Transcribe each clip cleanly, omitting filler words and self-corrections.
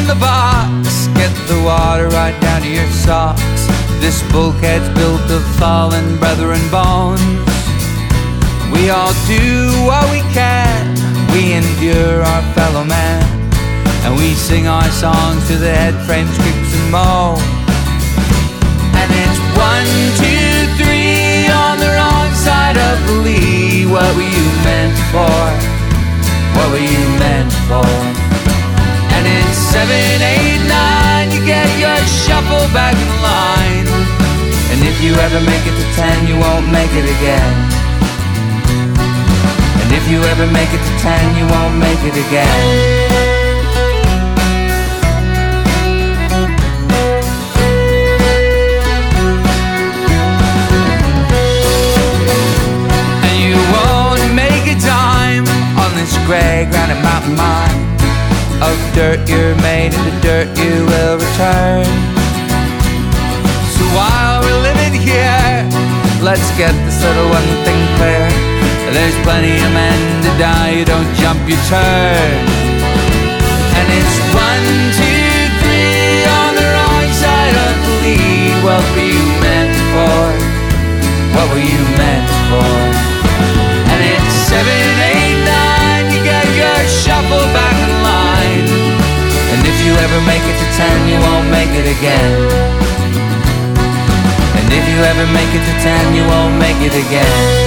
open the box, get the water right down to your socks. This bulkhead's built of fallen brethren bones. We all do what we can, we endure our fellow man, and we sing our songs to the head frames, creaks and moans. And it's 1, 2, 3 on the wrong side of the lee. What were you meant for? What were you meant for? And it's 7, 8, 9, you get your shuffle back in line. And if you ever make it to 10, you won't make it again. And if you ever make it to 10, you won't make it again. Grey granite mountain mine of dirt you're made, and the dirt you will return. So while we're living here, let's get this little one thing clear. There's plenty of men to die, you don't jump, you turn. And it's 1, 2, 3 on the wrong side of the lead. What were you meant for? What were you meant for? And it's 7, 8, 9, shuffle back in line. And if you ever make it to 10, you won't make it again. And if you ever make it to 10, you won't make it again.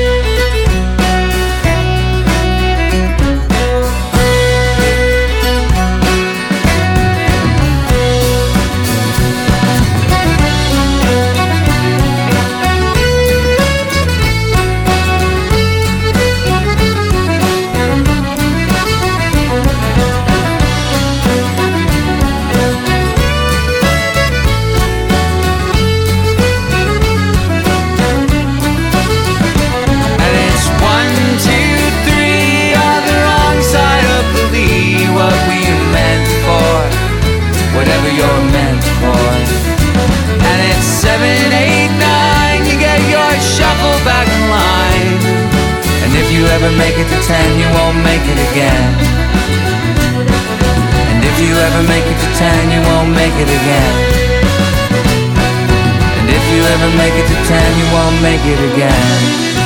Whatever you're meant for. And it's 7, 8, 9, you get your shuffle back in line. And if you ever make it to 10, you won't make it again. And if you ever make it to 10, you won't make it again. And if you ever make it to 10, you won't make it again.